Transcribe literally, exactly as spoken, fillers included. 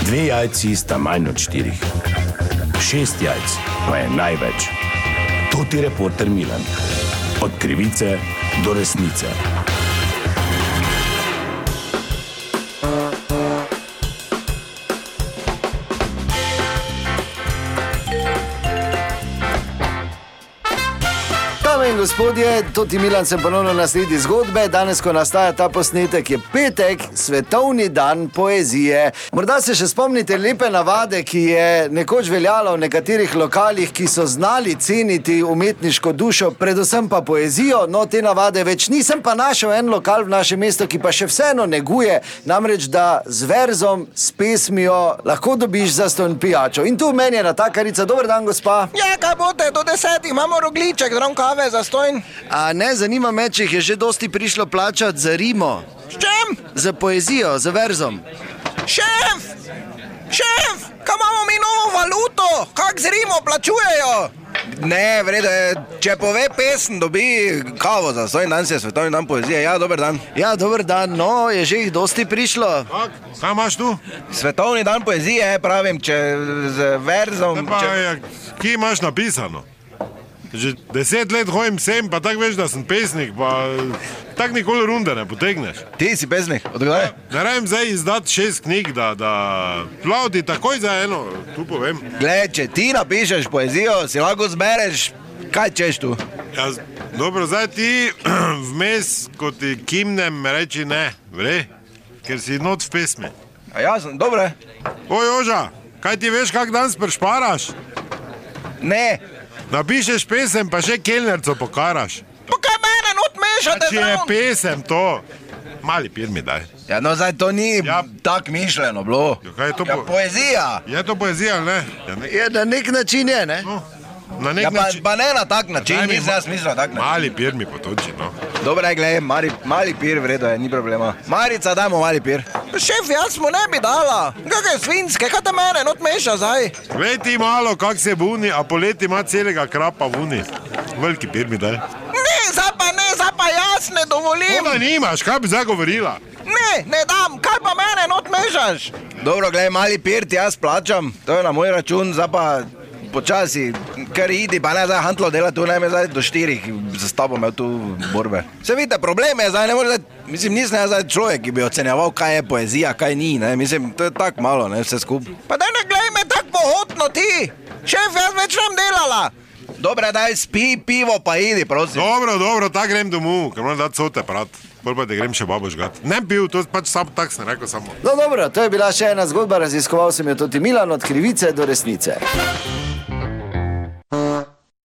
Dve jajci sta manj od štirih. Šest jajc pa je največ. To ti reporter Milan. Od krivice do resnice. Dame in gospodje, Toti Milan sem ponovno na sledi zgodbe. Danes, ko nastaja ta posnetek, je petek, svetovni dan poezije. Morda se še spomnite lepe navade, ki je nekoč veljala v nekaterih lokalih, ki so znali ceniti umetniško dušo, predvsem pa poezijo. No, te navade več nisem pa našel en lokal v našem mestu, ki pa še vseeno neguje, namreč da z verzom, s pesmijo lahko dobiš zastonj pijačo. In tu meni je natakarica. Dober dan, gospa. Ja, kaj bote, do desetih imamo rogliček, zraven kave zastojn. A ne, zanima me, če jih je že dosti prišlo plačati za rimo. S čem? Za poezijo, za verzom. Šef! Šef! Kaj imamo mi novo valuto? Kak z rimo plačujejo? Ne, vredo je, če pove pesem, dobi kavo za svoj dan, se je svetovni dan poezije. Ja, dober dan. Ja, dober dan, no, je že jih dosti prišlo. Kak, kaj imaš tu? Svetovni dan poezije, pravim, če z verzom... Pa, če... ja, kje imaš napisano? Že deset let hodim sem, pa tak veš, da sem pesnik, pa tak nikoli runde ne potegneš. Ti si pesnik, odkdaj? Ne rabim zdaj izdati šest knjig, da, da plavti takoj za eno, tu povem. Gled, če ti napišeš poezijo, si lahko zbereš, kaj češ tu? Ja, dobro, zdaj ti vmes, ko ti kimnem, me reči ne, vre? Ker si not v pesmi. A jasno, dobre. Oj, Oža, kaj ti veš, kak dan sprešparaš? Ne. Napišeš pesem, pa še kelnerco pokaraš. Pa kaj mene not mešate Če je pesem to, mali pir mi daj. Ja, no zdaj to ni Ja. tak mišljeno bilo. Ja, kaj je to Ja, po- poezija. Je to poezija, ali ne? Ja, ne. Je, na nek način je, ne? No, na nek Ja, pa, način. pa ne na tak način, Daj mi nisem ma- jaz mislil na tak način. Mali pir mi potoči, no. Dobre, glej, mali, mali pir, vredo je, ni problema. Marica, dajmo mali pir. Šef, jaz mu ne bi dala. Kakaj svinske, kaj te mene not meša zdaj? Vej ti malo, kak se buni, a poleti ima celega krapa vuni. Veliki pir mi daj. Ne, zdaj pa ne, zdaj pa jaz ne dovolim. Koga nimaš, kaj bi zdaj govorila? Ne, ne dam, kaj pa mene not mešaš? Dobro, glej, mali pir ti jaz plačam, to je na moj račun, zdaj pa počasi, kar idi, pa ne zdaj hantlo dela tu, ne me zdaj do štirih za tabo imel tu borbe. Se vidite, problem je zdaj, ne more zdaj, mislim, nisem jaz zdaj človek, ki bi ocenjeval, kaj je poezija, kaj ni, ne, mislim, to je tako malo, ne, vse skup. Pa daj ne glej me tako pohotno ti, šef, jaz več nam delala. Dobre, daj spi pivo, pa idi, prosim. Dobro, dobro, tak grem domov, ker moram dati sote prat. Pol pa te grem še babo žgat. Ne pil, to pač sam tak sem rekel samo. No dobro, to je bila še ena zgodba, raziskoval sem jo Toti Milan, od krivice do resnice.